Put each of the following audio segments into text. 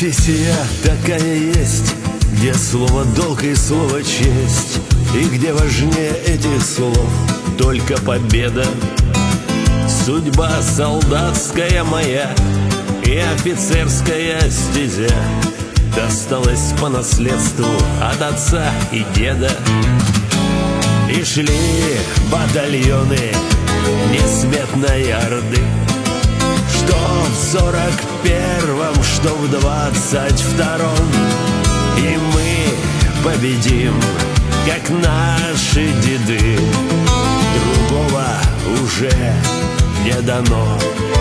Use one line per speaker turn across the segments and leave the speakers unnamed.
Профессия такая есть, где слово долг и слово честь, и где важнее этих слов только победа. Судьба солдатская моя и офицерская стезя досталась по наследству от отца и деда. И шли батальоны несметной орды, что в 41-м, что в 22-м. И мы победим, как наши деды. Другого уже не дано.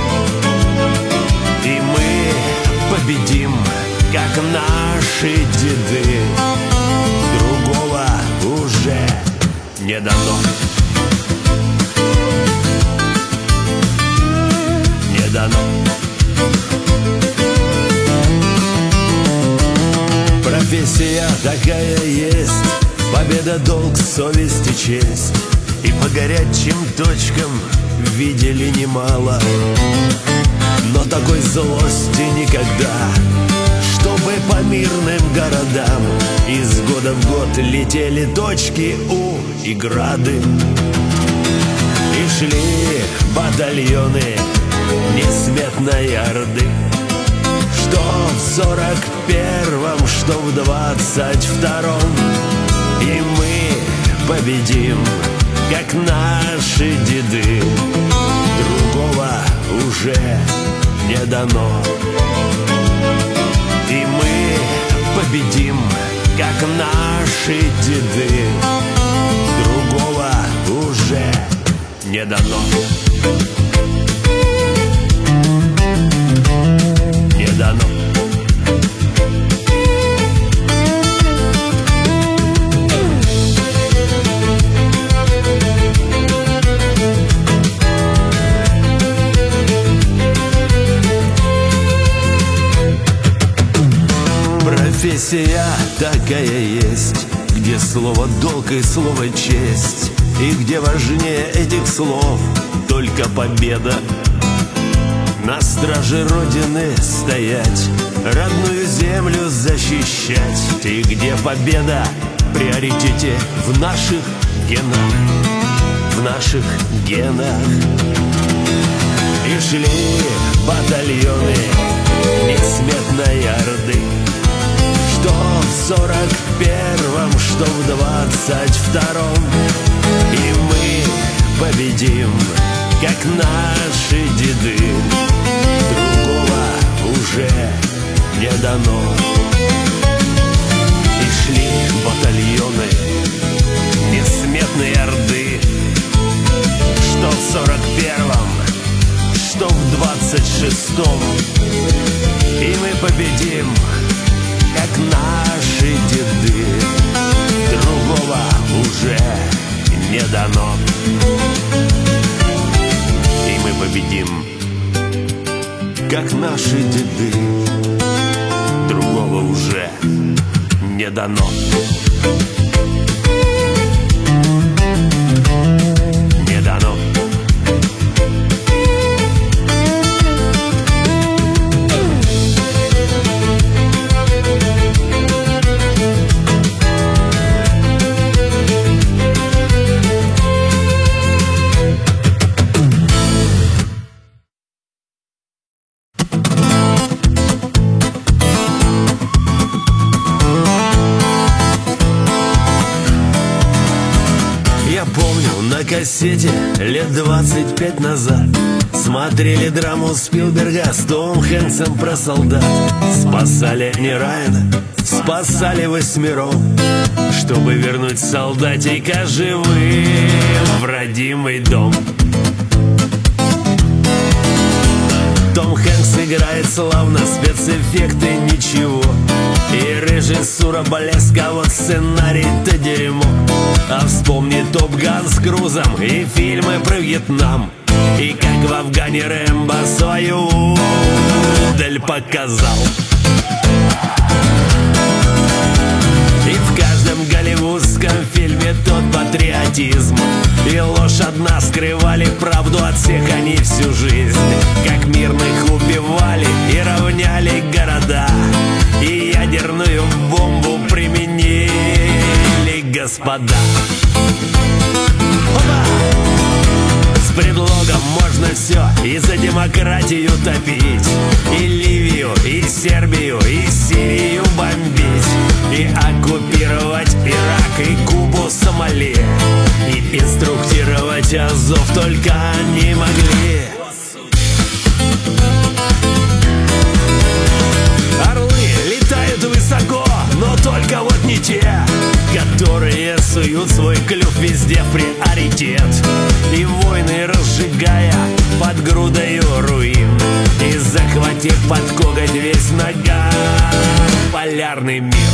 И мы победим, как наши деды. Другого уже не дано. Не дано. Профессия такая есть, победа, долг, совесть и честь. И по горячим точкам видели немало, но такой злости никогда, чтобы по мирным городам из года в год летели точки У и грады. И шли батальоны несметной орды, что в 41-м, что в 22-м. И мы победим, как наши деды. Другого уже не дано. И мы победим, как наши деды. Другого уже не дано. Не дано. Профессия такая есть, где слово долг и слово честь, и где важнее этих слов только победа. На страже Родины стоять, родную землю защищать, и где победа в приоритете в наших генах, в наших генах. И шли батальоны несметной орды, что в 41-м, что в 22-м. И мы победим, как наши деды. Другого уже не дано. И шли батальоны несметной орды, что в 41-м, что в 26-м. И мы победим, как наши деды. Другого уже не дано. И мы победим, как наши деды. Другого уже не дано. Не дано. На кассете лет 25 назад смотрели драму Спилберга с Томом Хэнксом про солдат. Спасали не Райана, спасали 8, чтобы вернуть солдатика живым в родимый дом. Том Хэнкс играет славно, спецэффекты ничего, и режиссура блеск, а вот сценарий-то дерьмо. А вспомни Топ Ган с Крузом и фильмы про Вьетнам, и как в Афгане Рэмбо свою удаль показал. И в каждом голливудском фильме тот патриотизм, и ложь одна скрывали правду от всех они всю жизнь. Как мирных убивали и равняли города, господа. Опа! С предлогом можно все и за демократию топить, и Ливию, и Сербию, и Сирию бомбить, и оккупировать Ирак, и Кубу, Сомали, и инструктировать Азов, только они могли. Орлы летают высоко, но только вот не те, которые суют свой клюв везде в приоритет, и войны разжигая под грудою руин, и захватив под коготь весь многополярный мир.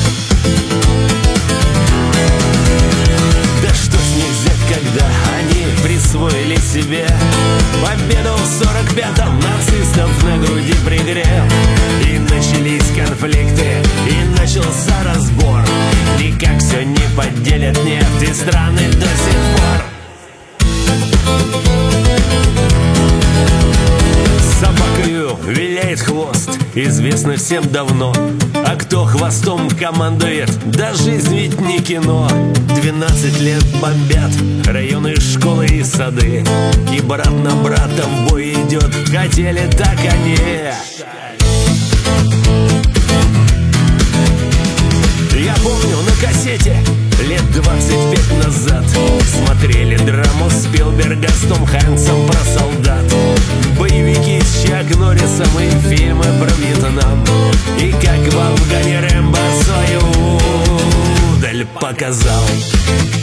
Да что с них взять, когда они присвоили себе победу в 45-м, нацистов на груди пригрел, и начались конфликты, и начался разбор. Никак все не поделят нефть и страны до сих пор. Собакою виляет хвост, известно всем давно. А кто хвостом командует, да жизнь ведь не кино. 12 лет бомбят районы, школы и сады, и брат на брата в бой идет, хотели так они. Я помню на кассете лет 25 назад смотрели драму Спилберга с Том Хэнксом про солдат, боевики с Чак Норрисом и фильмы про Вьетнам, и как в Афгане Рэмбо свою удаль показал.